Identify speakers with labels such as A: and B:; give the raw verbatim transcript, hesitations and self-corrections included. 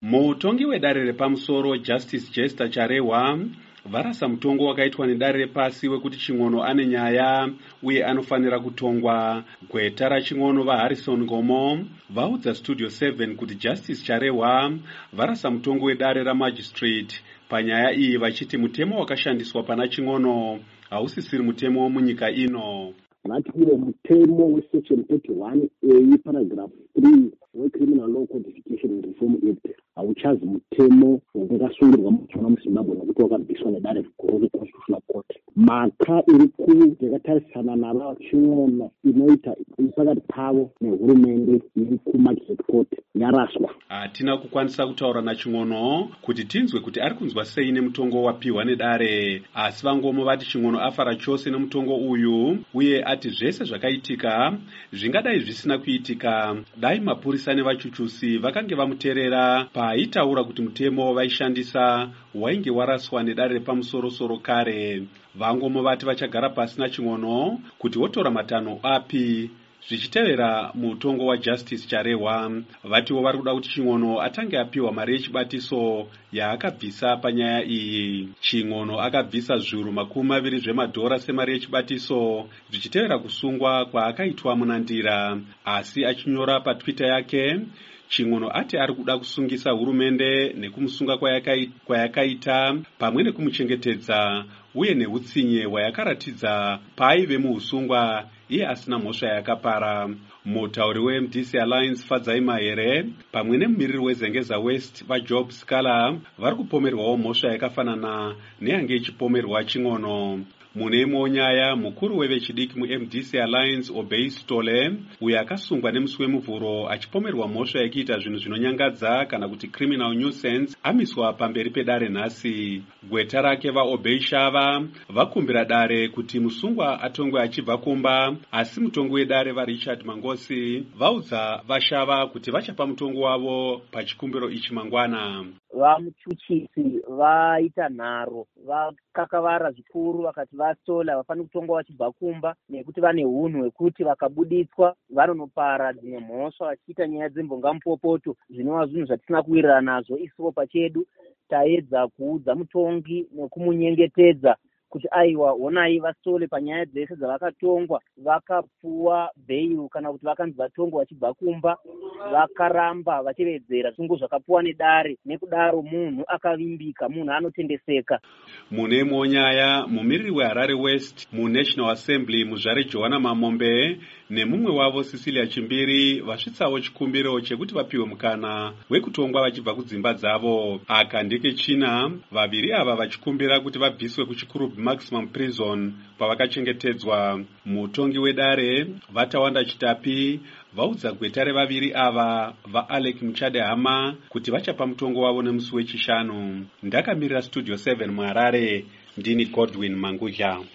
A: Mutongi wedare repamusoro Justice Jester Charehwa varasa mutongo wakaitwa nedare repasi wekuti Ching'ono ane nyaya uye anofanira kutongwa. Gweta raChing'ono vaHarrison Ngomo vaudza Studio seven kuti Justice Charehwa varasa mutongo wedare ramagistrate panyaya iyi vachiti mutemo wakashandiswa pana Ching'ono hausisiri mutemo munyika ino.
B: Ngatiwe mutemo wesection thirty-one A paragraph three weCriminal Law Codification and Reform Act hauchazi mutemo wakasungirwa muchona muZimbabwe nokuti wakabviswa nedare guru reConstitutional Court. Mhaka iri kuru yakatarisana navaChing'ono inoita pakati pavo nehurumende iri kuMagistrate Court yaraswa.
A: Hatina kukwanisa kutaura naChing'ono kuti tinzwe kuti ari kunzwa sei nemutongo wapiwa nedare, asi vangomo vati Ching'ono afara chose nemutongo uyu uye ati zvese zvakaitika zvingadai zvisina kuitika dai mapurisa nevachuchusi vakange vamuteerera paaitaura kuti mutemo vaishandisa wainge waraswa nedare repamusoro-soro kare. Vangomo vati vachagara pasi naChing'ono kuti wotora matanho api zvichitevera mutongo waJustice Charehwa. Vatiwo vari kuda kuti Ching'ono atange apiwa mari yechibatiso yaakabvisa panyaya iyi. Ching'ono akabvisa zviuru makumi maviri zvemadhora semari yechibatiso zvichitevera kusungwa kwaakaitwa munandira, asi achinyora paTwitter yake Ching'ono ati ari kuda kusungisa hurumende nekumusunga kwayakaita pamwe nekumuchengetedza uye neutsinye hwayakaratidza paaive muusungwa iye asina mhosva yakapara. Mutauri weM D C Alliance Fadzai Mahere pamwe nemumiriri weZengeza West vaJob Scala vari kupomerwawo mhosva yakafanana neyange ichipomerwa Ching'ono. Mune imwewo nyaya, mukuru wevechidiki muM D C Alliance Obey Stole uyo akasungwa nemusi wemuvhuro achipomerwa mhosva yekuita zvinhu zvinonyangadza kana kuti criminal nuisance amiswa pamberi pedare nhasi. Gweta rake vaObey Shava vakumbira dare kuti musungwa atongwe achibva kumba, asi mutongo wedare vaRichard Mangosi vaudza vaShava kuti vachapa mutongo wavo pachikumbiro ichi mangwana.
C: Vamuchuchisi vaita nharo vakakavara zvikuru vakati vaStola vafanira kutongwa vachibva kumba nekuti vane hunhu hwekuti vakabuditswa vanonopara dzimwe mhosva vachiita nyaya dzembongamupopoto zvinova zvinhu zvatisina kuwirirana nazvo. Isuwo pachedu taedza kuudza mutongi nekumunyengetedza kuti aiwa honai vaStole panyaya dzese dzavakatongwa vakapuwa bheiru kana kuti vakanzi vatongwa vachibva kumba vakaramba vachivedzera zvisungo zvakapuwa nedare, nekudaro munhu akavimbika, munhu anotendeseka.
A: Mune imwewo nyaya, mumiriri weHarare West muNational Assembly Muzvare Johanna Mamombe nemumwe wavo Cecilia Chimbiri vasvitsawo chikumbiro chekuti vapiwe mukana wekutongwa vachibva kudzimba dzavo. Aka ndike china vaviri ava vachikumbira kuti vabviswe kuchikurubi maximum prison pavakachengetedzwa. Mutongi wedare Vatawanda Chitapi vaudza gweta revaviri ava vaAlec Muchadehama kuti vachapa mutongo wavo nemusi wechishanu. Ndakamirira Studio seven muHarare, ndini Godwin Mangudya.